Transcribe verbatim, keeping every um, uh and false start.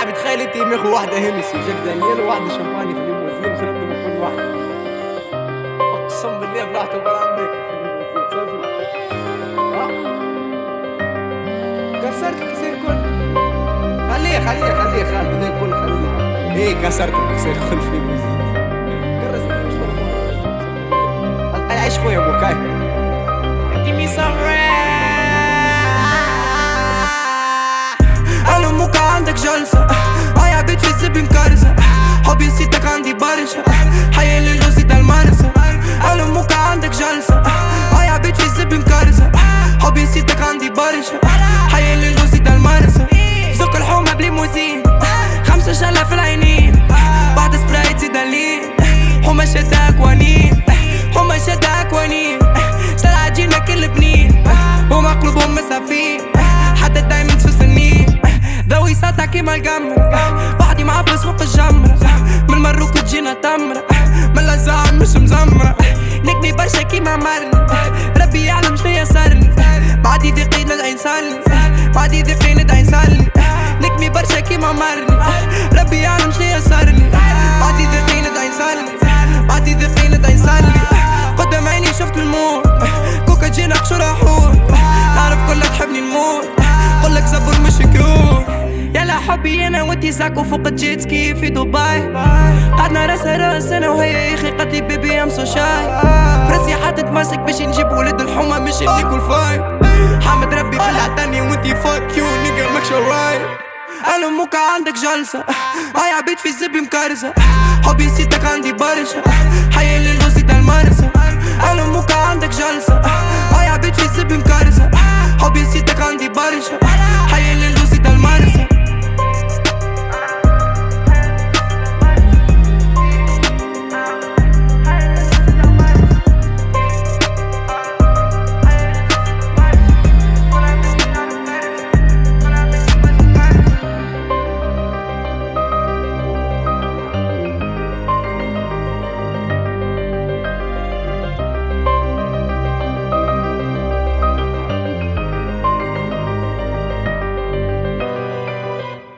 صاحبي تخيل انت يمخ واحدة هينسي جاك دانييل وواحدة شمباني في الليموزين خربت من كل واحدة. اقسم بالله طلعت برا بيك في الليموزين. ها كسرت كسر كل خليه خليه خليه خالد ذي كل خليه ايه كسرت كسر كل في الليموزين. كرس مش انا عايش خويا بوكاي give me some انا موكا عندك جلسة هاي عبيت في الزبي مكرسة حبي نسيتك عندي برشا حياة للغزي دا المرسى. انا موكا عندك جلسة هاي عبيت في الزبي مكرسة حبي نسيتك عندي برشا حياة للغزي دا المرسى. زوق الحومة بليموزين خمسة شلة في العينين بعد سبرايت زيدالين حومة شدة اكوانين حومة شدة اكوانين سلعة جينا كل بنين هما قلوبهم مسافين حتى دايما في سنين ذوي ساعتها كيما القمر وحدي معبس فوق الجمرة من المروك تجينا تمرة من الأزعار مش مزمرة نكني برشا كيما مرن ربي يعلم شنيا سرني بعد يذيقين ندعي نسلي بعد يذيقين ندعي نسلي نكني برشا كيما مرن ربي يعلم شنيا سرني بعد يذيقين ندعي نسلي بعد يذيقين ندعي نسلي قدام عيني شفت الموت كوكا جينا قشورة حور نعرف كلها تحبني نموت قولك زبور مش كيوت يلا حبي انا وانتي ساكو فوق الجيت سكي في دبي قعدنا راس راس انا وهي يا اخي قالت لي بيبي ام سو شاي براسي حاطط ماسك باش نجيب ولد الحومه مش نيكول فاي حمد ربي بلعتني وانتي فاك يو نيجا ماكش رايت. انا موكا عندك جلسة هاي عبيت في الزبي مكرسة حبي نسيتك عندي برشا حياة للغزي دا المرسى. انا موكا عندك جلسة هاي عبيت في الزبي مكرسة حبي نسيتك عندي برشا حياة